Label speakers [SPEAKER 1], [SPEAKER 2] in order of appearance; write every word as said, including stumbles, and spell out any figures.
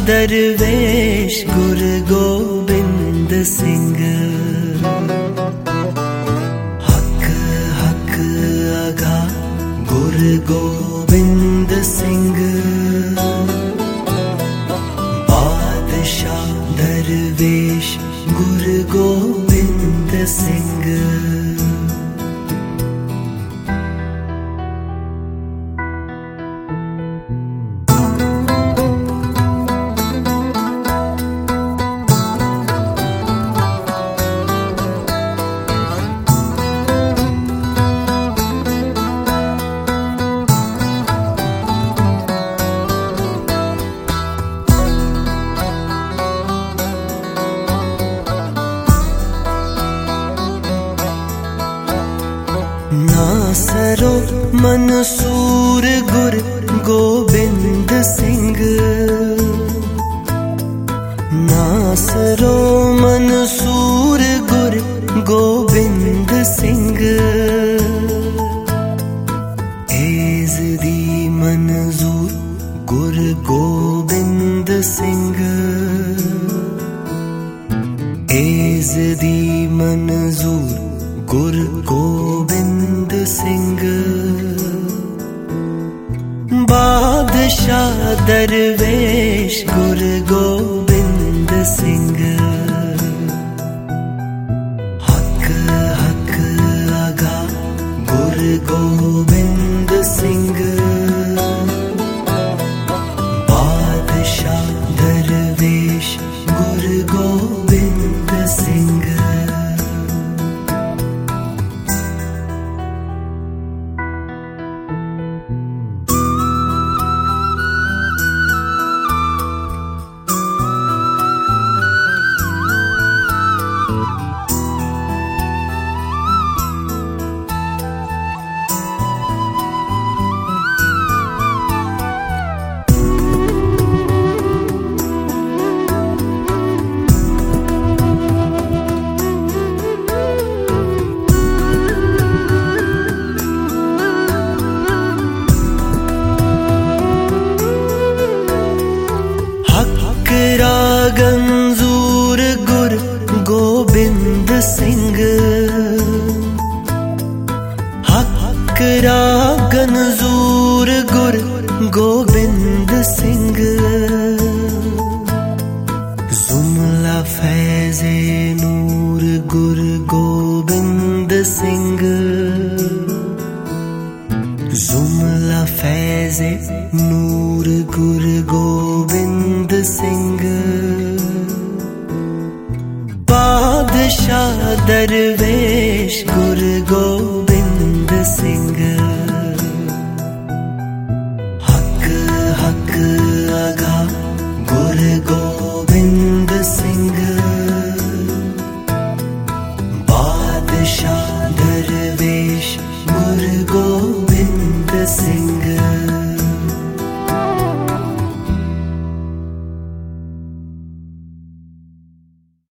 [SPEAKER 1] दरवेश गुरु गोबिंद सिंह। हक हक अगा गुरु गोबिंद सिंह। बादशाह दरवेश गुरु गोबिंद सिंह। नासरो मंसूर गुरु गोबिंद सिंह। नासरो मंसूर गुरु गोबिंद सिंह। एज दी मंजूर गुरु गोबिंद सिंह। एज दी मंजूर गुरु गोबिंद सिंह। बादशाह दरवेश गुरु गोबिंद सिंह। हक हक अगा गुरु गोबिंद सिंह। बादशाह दरवेश गुरु गोबिंद सिंह। गंजूर गुरु गोबिंद सिंह। हक गंजूर गुरु गोबिंद सिंह। जुमला फैज़े नूर गुरु गोबिंद सिंह। जुमला फैज़े नूर गुरु गोबिंद सिंह। बादशाह दरवेश गुरु